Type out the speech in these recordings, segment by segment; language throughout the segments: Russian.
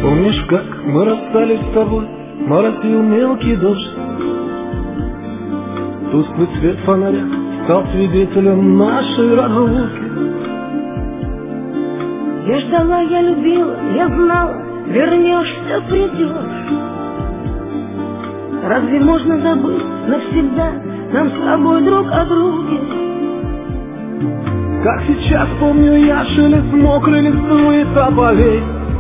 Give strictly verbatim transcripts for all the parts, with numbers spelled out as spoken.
Помнишь, как мы расстались с тобой? Моросил мелкий дождь. Тусклый свет фонаря стал свидетелем нашей разлуки. Я ждала, я любила, я знала, вернешься, придешь. Разве можно забыть навсегда нам с тобой друг о друге? Как сейчас помню я шелест мокрой листвы тополей,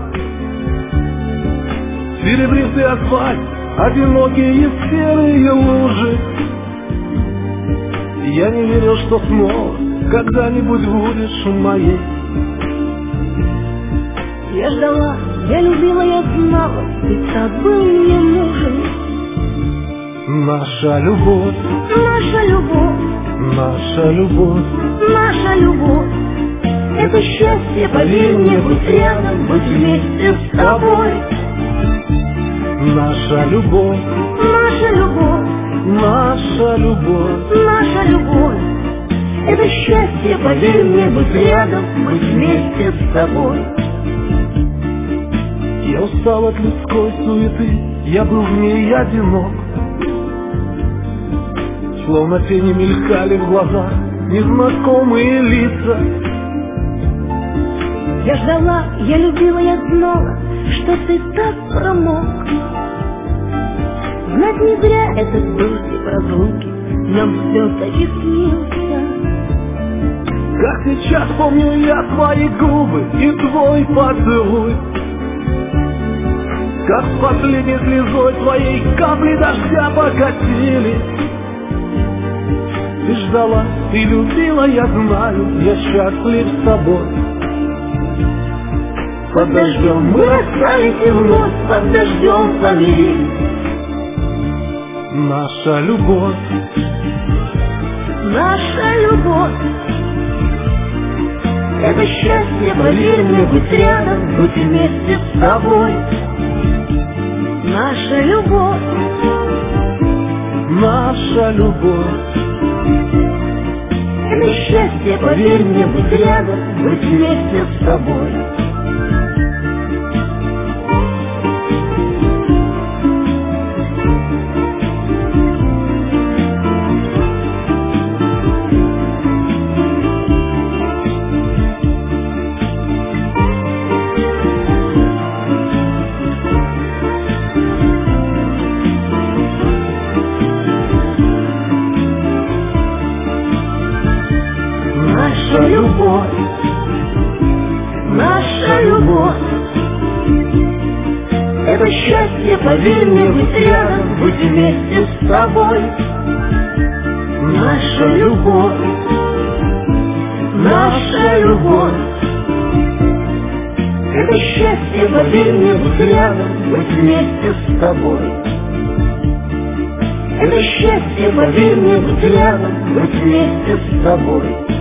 серебристый асфальт, одинокие серые лужи. Я не верил, что снова когда-нибудь будешь моей. Я ждала, я любила, я знала, ты так был мне нужен. Наша любовь, наша любовь, наша любовь, наша любовь — это счастье, поверь мне, быть рядом, быть вместе с тобой. Наша любовь, наша любовь, наша любовь, наша любовь — это счастье, поверь мне, быть рядом, быть вместе с тобой. Я устал от людской суеты, я был в ней одинок. Словно тени мелькали в глазах незнакомые лица. Я ждала, я любила, я знала, что ты так промок. Знать не зря этот дождик разлуки нам все-таки снился. Как сейчас помню я твои губы и твой поцелуй, как с последней слезой твоей капли дождя покатились. Ты ждала, ты любила, я знаю, я счастлив с тобой. Под дождем мы расстались и вновь под дождем помирились. Наша любовь, наша любовь — это счастье, поверь мне, быть рядом, быть вместе с тобой. Наша любовь, наша любовь — это счастье, поверь мне, быть рядом, быть вместе с тобой. Наша любовь, наша любовь — это счастье, поверь мне, быть рядом, быть вместе с тобой. наша любовь, наша любовь — это счастье, поверь мне, быть рядом, быть вместе с тобой. Это счастье, поверь мне, быть рядом, быть вместе с тобой.